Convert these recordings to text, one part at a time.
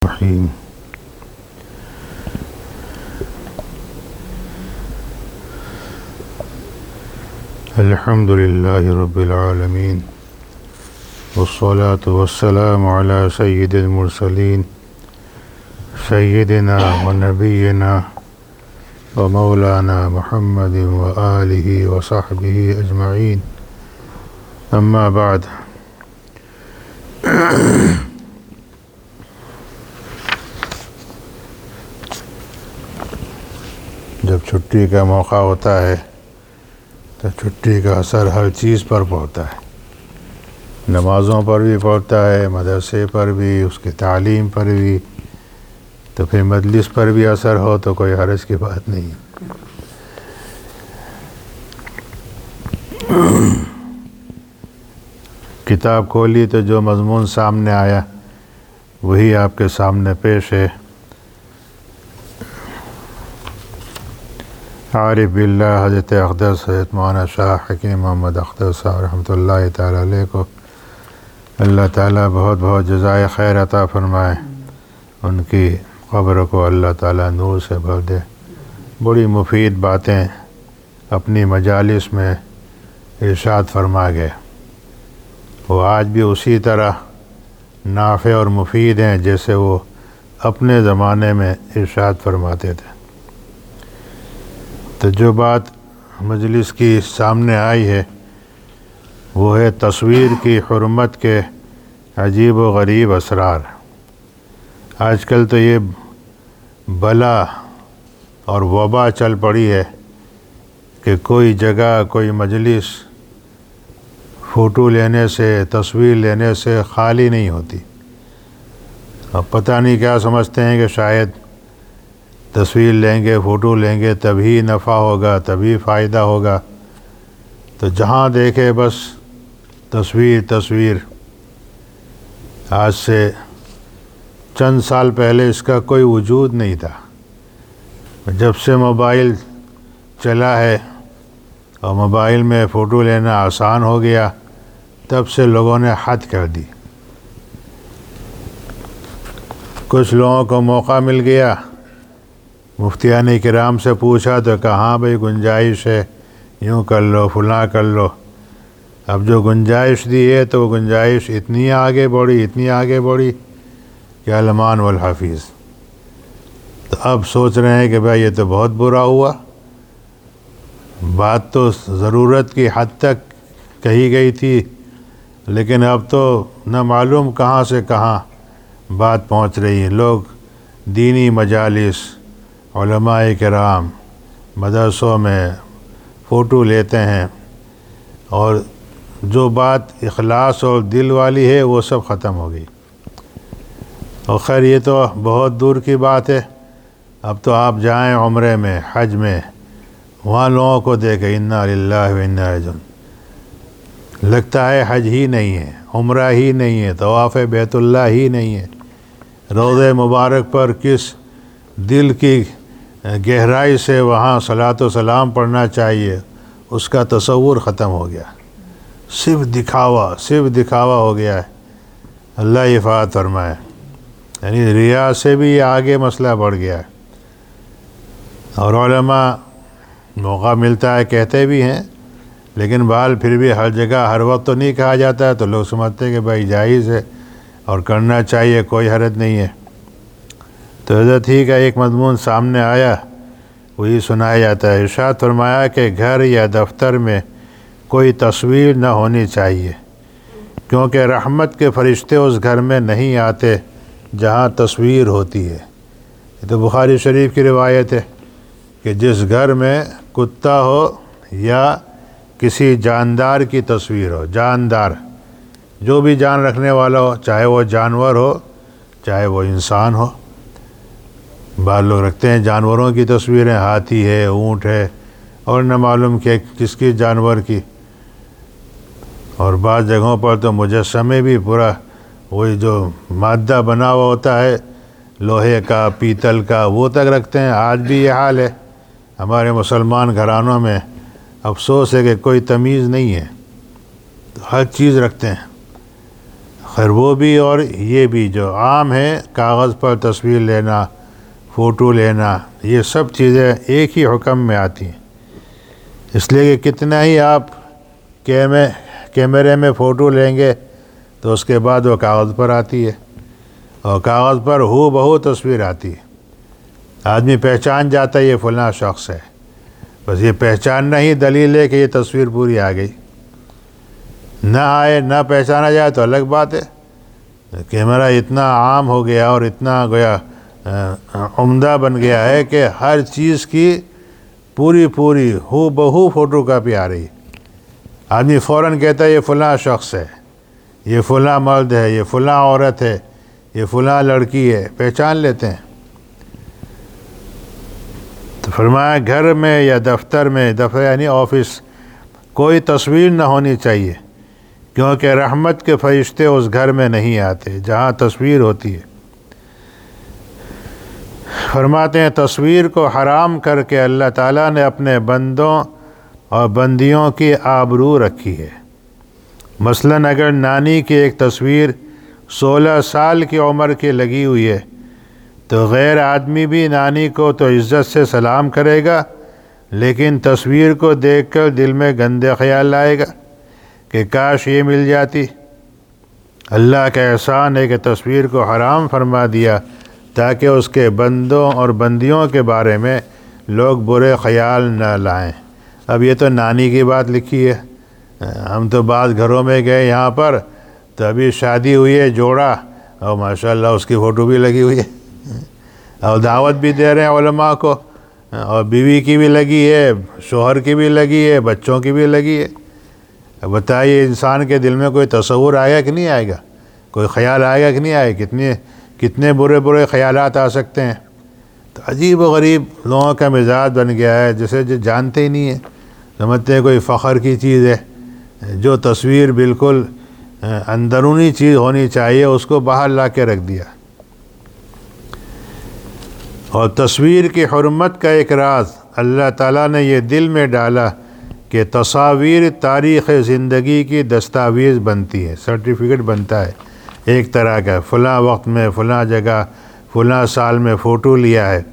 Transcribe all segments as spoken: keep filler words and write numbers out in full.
الرحیم الحمد للہ رب العالمین والصلاة والسلام علی سید المرسلین سیدنا و نبینا و مولانا محمد و آلہ و صحبہ اجمعین، اما بعد۔ جب چھٹی کا موقع ہوتا ہے تو چھٹی کا اثر ہر چیز پر پڑتا ہے، نمازوں پر بھی پڑتا ہے، مدرسے پر بھی، اس کی تعلیم پر بھی، تو پھر مجلس پر بھی اثر ہو تو کوئی حرج کی بات نہیں۔ کتاب کھولی تو جو مضمون سامنے آیا وہی آپ کے سامنے پیش ہے۔ عارف باللہ حضرت اقدس حضرت مولانا شاہ حکیم محمد اختر صاحب رحمۃ اللہ تعالیٰ علیہ کو اللہ تعالیٰ بہت بہت جزائے خیر عطا فرمائے، ان کی قبر کو اللہ تعالیٰ نور سے بھر دے۔ بڑی مفید باتیں اپنی مجالس میں ارشاد فرما گئے، وہ آج بھی اسی طرح نافع اور مفید ہیں جیسے وہ اپنے زمانے میں ارشاد فرماتے تھے۔ تو جو بات مجلس کی سامنے آئی ہے وہ ہے تصویر کی حرمت کے عجیب و غریب اسرار۔ آج کل تو یہ بلا اور وبا چل پڑی ہے کہ کوئی جگہ کوئی مجلس فوٹو لینے سے، تصویر لینے سے خالی نہیں ہوتی۔ اب پتہ نہیں کیا سمجھتے ہیں کہ شاید تصویر لیں گے، فوٹو لیں گے تبھی نفع ہوگا، تبھی فائدہ ہوگا، تو جہاں دیکھے بس تصویر تصویر۔ آج سے چند سال پہلے اس کا کوئی وجود نہیں تھا، جب سے موبائل چلا ہے اور موبائل میں فوٹو لینا آسان ہو گیا تب سے لوگوں نے حد کر دی۔ کچھ لوگوں کو موقع مل گیا، مفتیان کرام سے پوچھا تو کہاں بھئی گنجائش ہے، یوں کر لو فلاں کر لو۔ اب جو گنجائش دی ہے تو وہ گنجائش اتنی آگے بڑھی اتنی آگے بڑھی کہ المان والحفیظ۔ تو اب سوچ رہے ہیں کہ بھائی یہ تو بہت برا ہوا، بات تو ضرورت کی حد تک کہی گئی تھی لیکن اب تو نہ معلوم کہاں سے کہاں بات پہنچ رہی ہے۔ لوگ دینی مجالس، علماء کرام، مدرسوں میں فوٹو لیتے ہیں اور جو بات اخلاص اور دل والی ہے وہ سب ختم ہو گئی۔ اور خیر یہ تو بہت دور کی بات ہے، اب تو آپ جائیں عمرے میں، حج میں، وہاں لوگوں کو دیکھیں انا للہ و انا الیہ راجعون، لگتا ہے حج ہی نہیں ہے، عمرہ ہی نہیں ہے، طواف بیت اللہ ہی نہیں ہے۔ روضہ مبارک پر کس دل کی گہرائی سے وہاں صلاۃ و سلام پڑھنا چاہیے اس کا تصور ختم ہو گیا، صرف دکھاوا صرف دکھاوا ہو گیا ہے۔ اللہ حفاظت فرمائے، یعنی ریا سے بھی آگے مسئلہ بڑھ گیا ہے۔ اور علماء موقع ملتا ہے کہتے بھی ہیں، لیکن بہرحال پھر بھی ہر جگہ ہر وقت تو نہیں کہا جاتا ہے، تو لوگ سمجھتے ہیں کہ بھائی جائز ہے اور کرنا چاہیے، کوئی حرج نہیں ہے۔ تو حضرت ہی کا ایک مضمون سامنے آیا، وہی سنایا جاتا ہے۔ ارشاد فرمایا کہ گھر یا دفتر میں کوئی تصویر نہ ہونی چاہیے، کیونکہ رحمت کے فرشتے اس گھر میں نہیں آتے جہاں تصویر ہوتی ہے۔ یہ تو بخاری شریف کی روایت ہے کہ جس گھر میں کتا ہو یا کسی جاندار کی تصویر ہو، جاندار جو بھی جان رکھنے والا ہو، چاہے وہ جانور ہو چاہے وہ انسان ہو۔ بعض لوگ رکھتے ہیں جانوروں کی تصویریں، ہاتھی ہے، اونٹ ہے، اور نہ معلوم کہ کس کی جانور کی۔ اور بعض جگہوں پر تو مجسمے بھی پورا وہی جو مادہ بنا ہوا ہوتا ہے لوہے کا، پیتل کا، وہ تک رکھتے ہیں۔ آج بھی یہ حال ہے ہمارے مسلمان گھرانوں میں۔ افسوس ہے کہ کوئی تمیز نہیں ہے، ہر چیز رکھتے ہیں۔ خیر وہ بھی اور یہ بھی جو عام ہے، کاغذ پر تصویر لینا، فوٹو لینا، یہ سب چیزیں ایک ہی حکم میں آتی ہیں۔ اس لیے کہ کتنا ہی آپ کیمے کیمرے میں فوٹو لیں گے تو اس کے بعد وہ کاغذ پر آتی ہے، اور کاغذ پر ہو بہو تصویر آتی ہے۔ آدمی پہچان جاتا ہے یہ فلاں شخص ہے، بس یہ پہچاننا ہی دلیل ہے کہ یہ تصویر پوری آ گئی۔ نہ آئے، نہ پہچانا جائے تو الگ بات ہے۔ کیمرہ اتنا عام ہو گیا اور اتنا گویا عمدہ بن گیا ہے کہ ہر چیز کی پوری پوری ہو بہو فوٹو کاپی آ رہی ہے۔ آدمی فوراً کہتا ہے یہ فلاں شخص ہے، یہ فلاں مرد ہے، یہ فلاں عورت ہے، یہ فلاں لڑکی ہے، پہچان لیتے ہیں۔ تو فرمایا گھر میں یا دفتر میں، دفتر یعنی آفس، کوئی تصویر نہ ہونی چاہیے، کیونکہ رحمت کے فرشتے اس گھر میں نہیں آتے جہاں تصویر ہوتی ہے۔ فرماتے ہیں تصویر کو حرام کر کے اللہ تعالیٰ نے اپنے بندوں اور بندیوں کی آبرو رکھی ہے۔ مثلاً اگر نانی کی ایک تصویر سولہ سال کی عمر کی لگی ہوئی ہے تو غیر آدمی بھی نانی کو تو عزت سے سلام کرے گا، لیکن تصویر کو دیکھ کر دل میں گندے خیال آئے گا کہ کاش یہ مل جاتی۔ اللہ کا احسان ہے کہ تصویر کو حرام فرما دیا تاکہ اس کے بندوں اور بندیوں کے بارے میں لوگ برے خیال نہ لائیں۔ اب یہ تو نانی کی بات لکھی ہے، ہم تو بعض گھروں میں گئے یہاں پر تو ابھی شادی ہوئی ہے جوڑا، اور ماشاءاللہ اس کی فوٹو بھی لگی ہوئی ہے، اور دعوت بھی دے رہے ہیں علماء کو، اور بیوی کی بھی لگی ہے، شوہر کی بھی لگی ہے، بچوں کی بھی لگی ہے۔ اب بتائیے انسان کے دل میں کوئی تصور آئے گا کہ نہیں آئے گا؟ کوئی خیال آئے گا کہ نہیں آئے گا؟ کتنے کتنے برے برے خیالات آ سکتے ہیں۔ تو عجیب و غریب لوگوں کا مزاج بن گیا ہے، جسے جو جانتے ہی نہیں ہیں، سمجھتے ہیں کوئی فخر کی چیز ہے۔ جو تصویر بالکل اندرونی چیز ہونی چاہیے اس کو باہر لا کے رکھ دیا۔ اور تصویر کی حرمت کا ایک راز اللہ تعالیٰ نے یہ دل میں ڈالا کہ تصاویر تاریخ زندگی کی دستاویز بنتی ہے، سرٹیفکیٹ بنتا ہے ایک طرح کا، فلاں وقت میں فلاں جگہ فلاں سال میں فوٹو لیا ہے۔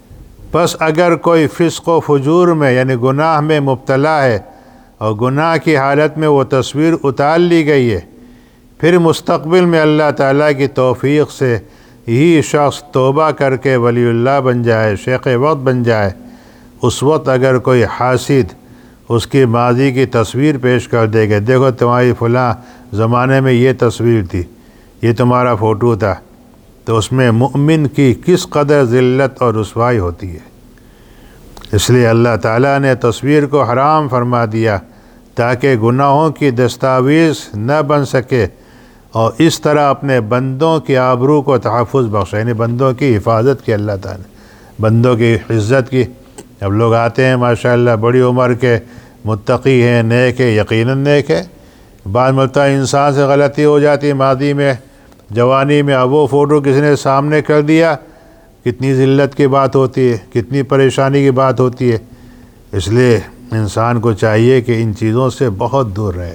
بس اگر کوئی فسق و فجور میں یعنی گناہ میں مبتلا ہے اور گناہ کی حالت میں وہ تصویر اتار لی گئی ہے، پھر مستقبل میں اللہ تعالیٰ کی توفیق سے یہی شخص توبہ کر کے ولی اللہ بن جائے، شیخ وقت بن جائے، اس وقت اگر کوئی حاسد اس کی ماضی کی تصویر پیش کر دے گا، دیکھو تمہاری فلاں زمانے میں یہ تصویر تھی، یہ تمہارا فوٹو تھا، تو اس میں مؤمن کی کس قدر ذلت اور رسوائی ہوتی ہے۔ اس لیے اللہ تعالیٰ نے تصویر کو حرام فرما دیا تاکہ گناہوں کی دستاویز نہ بن سکے، اور اس طرح اپنے بندوں کی آبرو کو تحفظ بخشے، یعنی بندوں کی حفاظت کی اللہ تعالیٰ نے، بندوں کی عزت کی۔ اب لوگ آتے ہیں ماشاءاللہ بڑی عمر کے، متقی ہیں، نیک ہے، یقیناً نیک ہے، بعض مرتبہ انسان سے غلطی ہو جاتی ہے ماضی میں، جوانی میں، اب وہ فوٹو کسی نے سامنے کر دیا، کتنی ذلت کی بات ہوتی ہے، کتنی پریشانی کی بات ہوتی ہے۔ اس لیے انسان کو چاہیے کہ ان چیزوں سے بہت دور رہے۔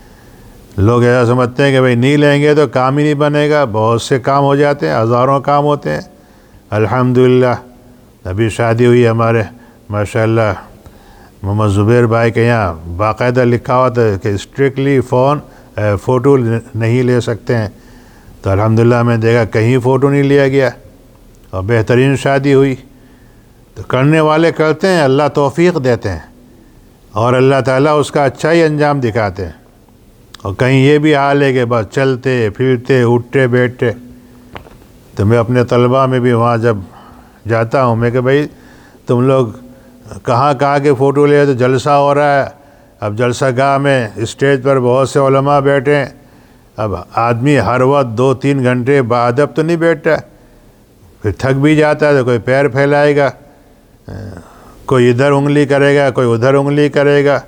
لوگ ایسا سمجھتے ہیں کہ بھئی نہیں لیں گے تو کام ہی نہیں بنے گا، بہت سے کام ہو جاتے ہیں، ہزاروں کام ہوتے ہیں۔ الحمدللہ ابھی شادی ہوئی ہمارے ماشاءاللہ محمد زبیر بھائی کے یہاں، باقاعدہ لکھا ہوا تھا کہ اسٹرکٹلی فون فوٹو نہیں لے سکتے ہیں، تو الحمدللہ ہمیں دیکھا کہیں فوٹو نہیں لیا گیا، اور بہترین شادی ہوئی۔ تو کرنے والے کرتے ہیں، اللہ توفیق دیتے ہیں، اور اللہ تعالیٰ اس کا اچھا ہی انجام دکھاتے ہیں۔ اور کہیں یہ بھی حال ہے کہ بس چلتے پھرتے اٹھتے بیٹھتے۔ تو میں اپنے طلباء میں بھی وہاں جب جاتا ہوں میں کہ بھئی تم لوگ کہاں کہاں کے فوٹو لے، تو جلسہ ہو رہا ہے، اب جلسہ گاہ میں اسٹیج پر بہت سے علماء بیٹھے ہیں، اب آدمی ہر وقت دو تین گھنٹے باادب تو نہیں بیٹھتا، پھر تھک بھی جاتا ہے تو کوئی پیر پھیلائے گا، کوئی ادھر انگلی کرے گا، کوئی ادھر انگلی کرے گا،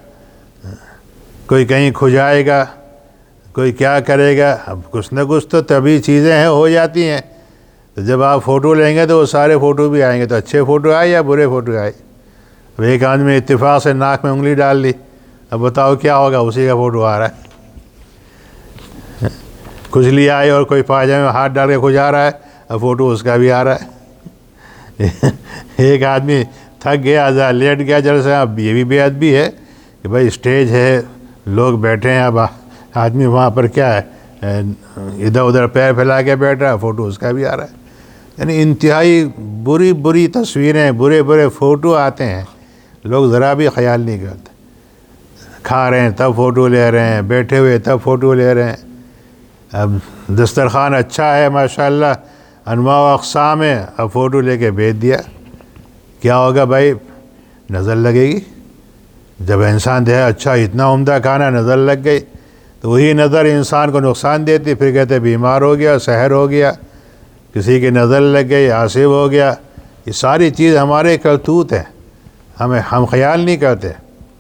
کوئی کہیں کھجائے گا، کوئی کیا کرے گا۔ اب کچھ نہ کچھ تو طبعی چیزیں ہیں، ہو جاتی ہیں۔ تو جب آپ فوٹو لیں گے تو وہ سارے فوٹو بھی آئیں گے، تو اچھے فوٹو آئے یا برے فوٹو آئے۔ اب ایک آدمی اتفاق سے ناک میں انگلی ڈال لی، اب بتاؤ کیا ہوگا، اسی کا فوٹو آ رہا ہے۔ کھجلی آئی اور کوئی پاجامے میں ہاتھ ڈال کے کھجا رہا ہے، اب فوٹو اس کا بھی آ رہا ہے۔ ایک آدمی تھک گیا، ذرا لیٹ گیا جلسے، اب یہ بھی بے ادبی ہے کہ بھائی اسٹیج ہے، لوگ بیٹھے ہیں، اب آدمی وہاں پر کیا ہے ادھر ادھر پیر پھیلا کے بیٹھ رہا ہے، فوٹو اس کا بھی آ رہا ہے۔ یعنی انتہائی بری بری تصویریں، برے برے فوٹو آتے ہیں، لوگ ذرا بھی خیال نہیں کرتے۔ کھا رہے ہیں تب فوٹو لے رہے ہیں، بیٹھے ہوئے تب فوٹو لے رہے ہیں۔ اب دسترخوان اچھا ہے ماشاءاللہ، انواع و اقسام ہے، اب فوٹو لے کے بھیج دیا، کیا ہوگا بھائی؟ نظر لگے گی۔ جب انسان دے اچھا اتنا عمدہ کھانا، نظر لگ گئی تو وہی نظر انسان کو نقصان دیتی، پھر کہتے بیمار ہو گیا، سحر ہو گیا، کسی کی نظر لگ گئی، عاصب ہو گیا۔ یہ ساری چیز ہمارے کرتوت ہیں، ہمیں ہم خیال نہیں کرتے۔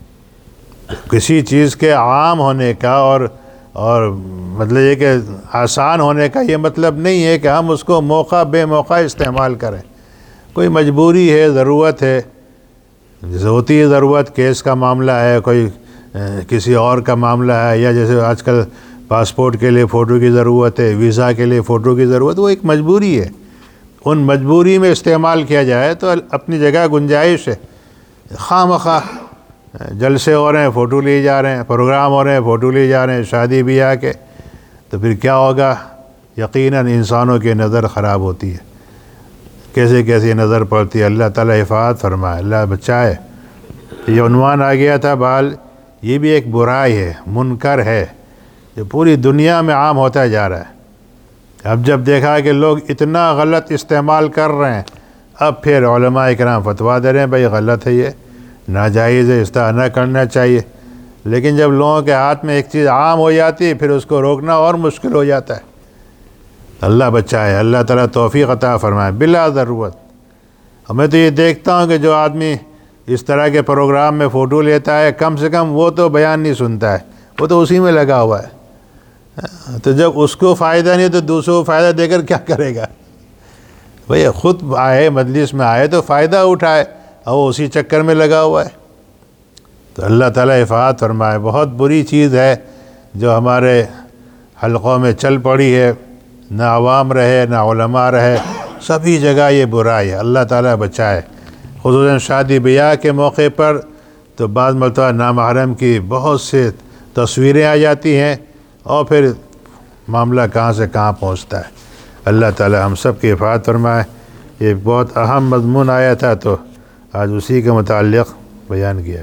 کسی چیز کے عام ہونے کا اور اور مطلب یہ کہ آسان ہونے کا یہ مطلب نہیں ہے کہ ہم اس کو موقع بے موقع استعمال کریں۔ کوئی مجبوری ہے، ضرورت ہے، جیسے ہوتی ہے ضرورت، کیس کا معاملہ ہے، کوئی کسی اور کا معاملہ ہے، یا جیسے آج کل پاسپورٹ کے لیے فوٹو کی ضرورت ہے، ویزا کے لیے فوٹو کی ضرورت، وہ ایک مجبوری ہے۔ ان مجبوری میں استعمال کیا جائے تو اپنی جگہ گنجائش ہے۔ خواہ مخواہ جلسے ہو رہے ہیں، فوٹو لیے جا رہے ہیں، پروگرام ہو رہے ہیں، فوٹو لیے جا رہے ہیں، شادی بیاہ کے، تو پھر کیا ہوگا؟ یقیناً انسانوں کی نظر خراب ہوتی ہے، کیسے کیسی نظر پڑتی ہے۔ اللہ تعالیٰ حفاظت فرمائے، اللہ بچائے۔ یہ عنوان آ گیا تھا بال، یہ بھی ایک برائی ہے، منکر ہے، جو پوری دنیا میں عام ہوتا جا رہا ہے۔ اب جب دیکھا کہ لوگ اتنا غلط استعمال کر رہے ہیں، اب پھر علماء کرام فتویٰ دے رہے ہیں بھائی غلط ہے، یہ ناجائز ہے، اس طرح نہ کرنا چاہیے۔ لیکن جب لوگوں کے ہاتھ میں ایک چیز عام ہو جاتی ہے، پھر اس کو روکنا اور مشکل ہو جاتا ہے۔ اللہ بچائے، اللہ تعالیٰ توفیق عطا فرمائے بلا ضرورت۔ اور میں تو یہ دیکھتا ہوں کہ جو آدمی اس طرح کے پروگرام میں فوٹو لیتا ہے، کم سے کم وہ تو بیان نہیں سنتا ہے، وہ تو اسی میں لگا ہوا ہے۔ تو جب اس کو فائدہ نہیں تو دوسروں کو فائدہ دے کر کیا کرے گا؟ بھئی خود آئے، مجلس میں آئے تو فائدہ اٹھائے، اور وہ اسی چکر میں لگا ہوا ہے۔ تو اللہ تعالیٰ حفاظت فرمائے۔ بہت بری چیز ہے جو ہمارے حلقوں میں چل پڑی ہے، نہ عوام رہے نہ علماء رہے، سبھی جگہ یہ برائی ہے، اللہ تعالیٰ بچائے۔ خصوصاً شادی بیاہ کے موقع پر تو بعض مرتبہ نامحرم کی بہت سے تصویریں آ جاتی ہیں، اور پھر معاملہ کہاں سے کہاں پہنچتا ہے۔ اللہ تعالیٰ ہم سب کی حفاظت فرمائے۔ یہ بہت اہم مضمون آیا تھا تو آج اسی کے متعلق بیان کیا۔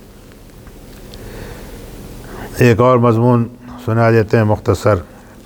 ایک اور مضمون سنا دیتے ہیں مختصر۔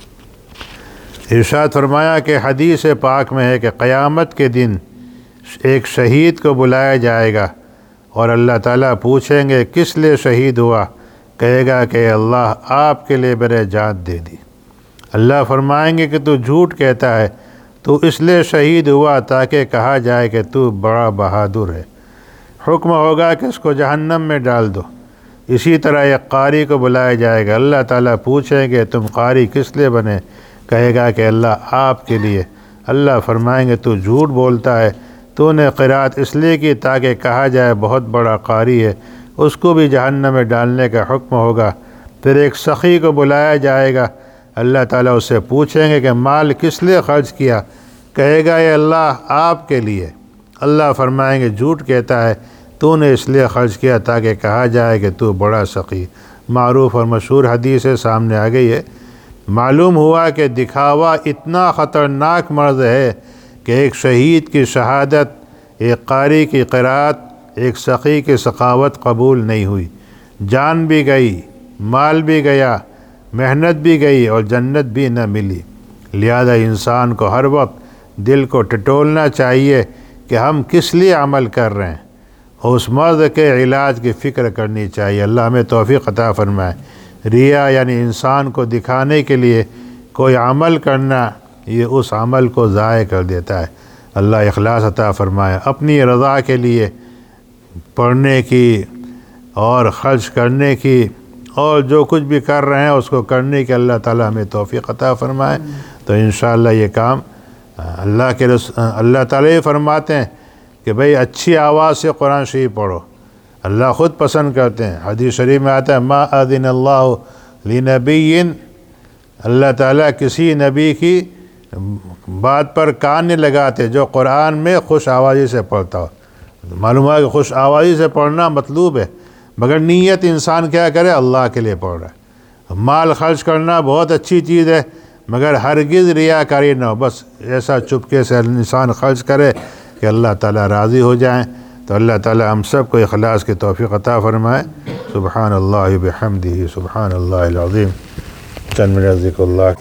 ارشاد فرمایا کہ حدیث پاک میں ہے کہ قیامت کے دن ایک شہید کو بلایا جائے گا، اور اللہ تعالیٰ پوچھیں گے کس لیے شہید ہوا؟ کہے گا کہ اللہ آپ کے لیے میرے جان دے دی۔ اللہ فرمائیں گے کہ تو جھوٹ کہتا ہے، تو اس لیے شہید ہوا تاکہ کہا جائے کہ تو بڑا بہادر ہے۔ حکم ہوگا کہ اس کو جہنم میں ڈال دو۔ اسی طرح ایک قاری کو بلایا جائے گا، اللہ تعالیٰ پوچھیں گے تم قاری کس لیے بنے؟ کہے گا کہ اللہ آپ کے لیے۔ اللہ فرمائیں گے تو جھوٹ بولتا ہے، تو نے قرات اس لیے کی تاکہ کہا جائے بہت بڑا قاری ہے۔ اس کو بھی جہنم میں ڈالنے کا حکم ہوگا۔ پھر ایک سخی کو بلایا جائے گا، اللہ تعالیٰ اس سے پوچھیں گے کہ مال کس لیے خرچ کیا؟ کہے گا اے اللہ آپ کے لیے۔ اللہ فرمائیں گے جھوٹ کہتا ہے، تو نے اس لیے خرچ کیا تاکہ کہا جائے کہ تو بڑا سخی۔ معروف اور مشہور حدیث ہے، سامنے آ گئی ہے۔ معلوم ہوا کہ دکھاوا اتنا خطرناک مرض ہے کہ ایک شہید کی شہادت، ایک قاری کی قرات، ایک سخی کی سخاوت قبول نہیں ہوئی۔ جان بھی گئی، مال بھی گیا، محنت بھی گئی، اور جنت بھی نہ ملی۔ لہذا انسان کو ہر وقت دل کو ٹٹولنا چاہیے کہ ہم کس لیے عمل کر رہے ہیں، اور اس مرض کے علاج کی فکر کرنی چاہیے۔ اللہ ہمیں توفیق عطا فرمائے۔ ریا یعنی انسان کو دکھانے کے لیے کوئی عمل کرنا، یہ اس عمل کو ضائع کر دیتا ہے۔ اللہ اخلاص عطا فرمائے۔ اپنی رضا کے لیے پڑھنے کی اور خرچ کرنے کی اور جو کچھ بھی کر رہے ہیں اس کو کرنے کی اللہ تعالیٰ ہمیں توفیق عطا فرمائے۔ تو انشاءاللہ یہ کام اللہ کے رس اللہ تعالیٰ یہ فرماتے ہیں کہ بھئی اچھی آواز سے قرآن شریف پڑھو، اللہ خود پسند کرتے ہیں۔ حدیث شریف میں آتا ہے ما اذن اللہ لنبی اللہ تعالیٰ کسی نبی کی بات پر کان نہیں لگاتے جو قرآن میں خوش آوازی سے پڑھتا ہو۔ معلوم ہے کہ خوش آوازی سے پڑھنا مطلوب ہے، مگر نیت انسان کیا کرے؟ اللہ کے لیے پڑھ رہا ہے۔ مال خرچ کرنا بہت اچھی چیز ہے، مگر ہرگز ریاکاری نہ ہو، بس ایسا چپکے سے انسان خرچ کرے کہ اللہ تعالیٰ راضی ہو جائیں۔ تو اللہ تعالیٰ ہم سب کو اخلاص کی توفیق عطا فرمائے۔ سبحان اللہ بحمدہ، سبحان اللہ العظیم۔ چند منٹ ذکر اللہ۔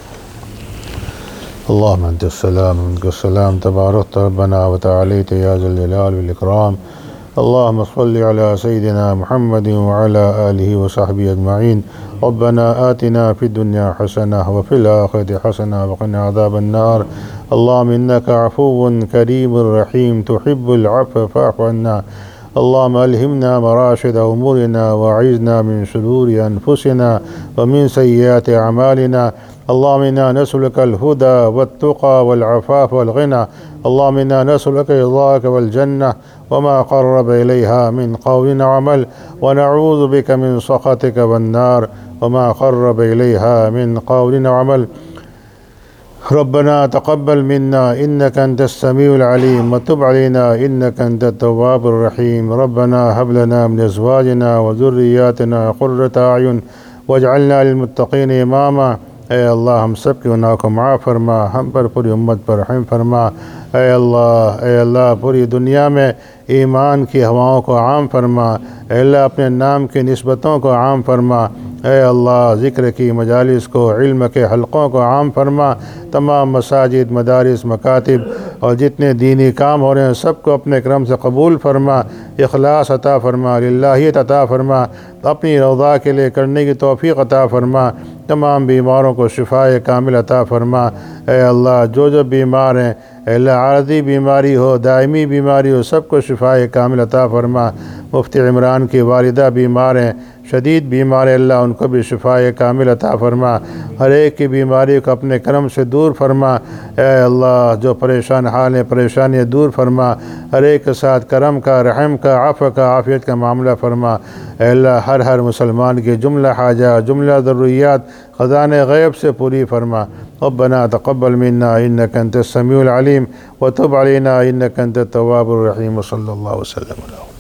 اللہم انت السلام منک السلام، تبارکت ربنا وتعالیت یا ذا الجلال والاکرام۔ اللہم صل علی سیدنا محمد وعلی آلہ وصحبہ اجمعین۔ ربنا آتنا فی الدنیا حسنہ وفی الآخرۃ حسنہ وقنا عذاب النار۔ اللہم انک عفو کریم رحیم تحب العفو فاعف عنا۔ اللہم الہمنا مراشد امورنا واعذنا من شرور انفسنا ومن سیئات اعمالنا۔ اللہم انا نسألک الہدی والتقی والعفاف والغنی۔ اللہم انا نسألک رضاک والجنہ وما قرب الیہا من قول وعمل، ونعوذ بک من سخطک والنار وما قرب الیہا من قول وعمل۔ ربنا تقبل منا إنك أنت السميع العليم وتب علينا إنك أنت التواب الرحيم۔ ربنا هب لنا من أزواجنا وذرياتنا قرة أعين واجعلنا للمتقين إماما۔ اے اللہ ہم سب کے گناہ کو معاف فرما، ہم پر پوری امت پر رحم فرما۔ اے اللہ اے اللہ پوری دنیا میں ایمان کی ہواؤں کو عام فرما۔ اے اللہ اپنے نام کی نسبتوں کو عام فرما۔ اے اللہ ذکر کی مجالس کو، علم کے حلقوں کو عام فرما۔ تمام مساجد، مدارس، مکاتب اور جتنے دینی کام ہو رہے ہیں سب کو اپنے کرم سے قبول فرما، اخلاص عطا فرما، للہیت عطا فرما، اپنی رضا کے لیے کرنے کی توفیق عطا فرما۔ تمام بیماروں کو شفائے کامل عطا فرما۔ اے اللہ جو جو بیمار ہیں، اے اللہ عارضی بیماری ہو، دائمی بیماری ہو، سب کو شفائے کامل عطا فرما۔ مفتی عمران کی والدہ بیمار ہیں، شدید بیمار ہے، اللہ ان کو بھی شفائے کامل عطا فرما۔ ہر ایک کی بیماری کو اپنے کرم سے دور فرما۔ اے اللہ جو پریشان حال ہیں پریشانیاں دور فرما۔ ہر ایک کے ساتھ کرم کا، رحم کا، عفو کا، عافیت کا معاملہ فرما۔ اے اللہ ہر ہر مسلمان کی جملہ حاجات، جملہ ضروریات خزانِ غیب سے پوری فرما۔ ربنا تقبل منا انک انت السمیع العلیم وتب علینا انک انت التواب الرحیم۔ صلی اللہ وسلم علیہ